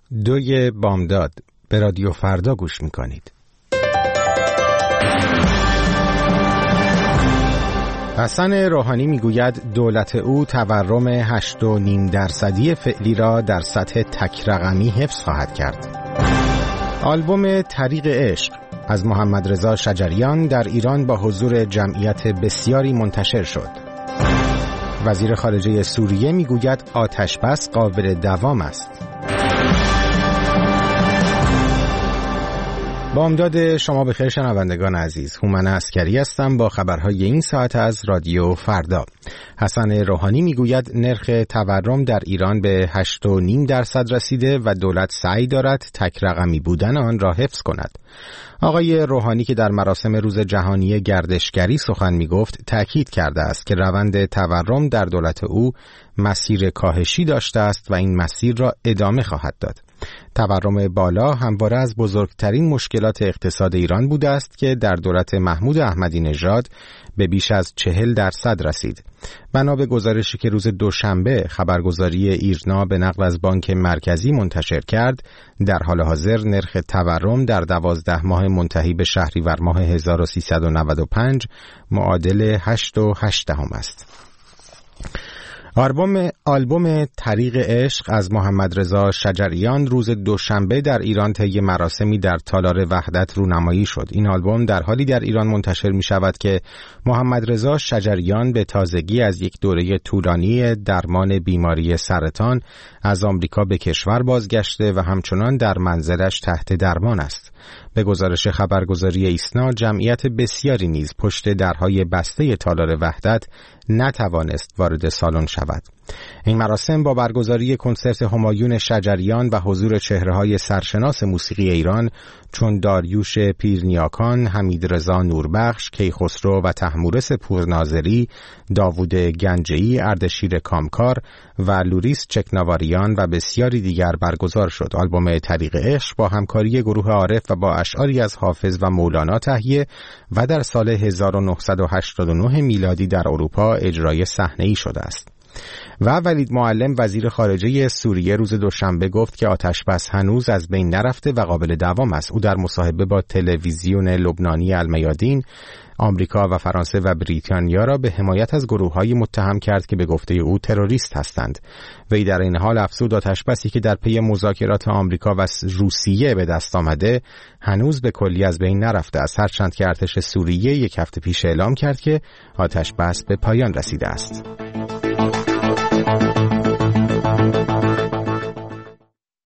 2 بامداد به رادیو فردا گوش میکنید. حسن روحانی میگوید دولت او تورم 8.5% فعلی را در سطح تک رقمی حفظ خواهد کرد. آلبوم طریق عشق از محمد رضا شجریان در ایران با حضور جمعیت بسیاری منتشر شد. وزیر خارجه سوریه میگوید آتش بس قابل دوام است. بامداد شما بخیر شنوندگان عزیز، هومن عسکری هستم با خبرهای این ساعت از رادیو فردا. حسن روحانی میگوید نرخ تورم در ایران به 8.5% رسیده و دولت سعی دارد تک رقمی بودن آن را حفظ کند. آقای روحانی که در مراسم روز جهانی گردشگری سخن میگفت تأکید کرده است که روند تورم در دولت او مسیر کاهشی داشته است و این مسیر را ادامه خواهد داد. تورم بالا همواره از بزرگترین مشکلات اقتصاد ایران بوده است که در دولت محمود احمدی نژاد به بیش از 40% رسید. بنا به گزارشی که روز دوشنبه خبرگزاری ایرنا به نقل از بانک مرکزی منتشر کرد، در حال حاضر نرخ تورم در 12 ماه منتهی به شهریور ماه 1395 معادل 8.8 است. آلبوم طریق عشق از محمد رضا شجریان روز دوشنبه در ایران طی مراسمی در تالار وحدت رونمایی شد. این آلبوم در حالی در ایران منتشر می شود که محمد رضا شجریان به تازگی از یک دوره طولانی درمان بیماری سرطان از آمریکا به کشور بازگشته و همچنان در منزلش تحت درمان است. به گزارش خبرگزاری ایسنا، جمعیت بسیاری نیز پشت درهای بسته تالار وحدت نتوانست وارد سالن شود. این مراسم با برگزاری کنسرت همایون شجریان و حضور چهره‌های سرشناس موسیقی ایران چون داریوش پیرنیاکان، حمیدرضا نوربخش، کیخسرو و طهمورث پورناظری، داوود گنجه‌ای، اردشیر کامکار و لوریس چکناواریان و بسیاری دیگر برگزار شد. آلبوم طریق عشق با همکاری گروه عارف و با اشعاری از حافظ و مولانا تهیه و در سال 1989 میلادی در اروپا اجرای صحنه‌ای شده است. و ولید معلم وزیر خارجه سوریه روز دوشنبه گفت که آتش بس هنوز از بین نرفته و قابل دوام است. او در مصاحبه با تلویزیون لبنانی المیادین آمریکا و فرانسه و بریتانیا را به حمایت از گروه‌های متهم کرد که به گفته او تروریست هستند. وی در این حال افزود آتش بسی که در پی مذاکرات آمریکا و روسیه به دست آمده هنوز به کلی از بین نرفته است، هرچند که ارتش سوریه یک هفته پیش اعلام کرد که آتش بس به پایان رسیده است.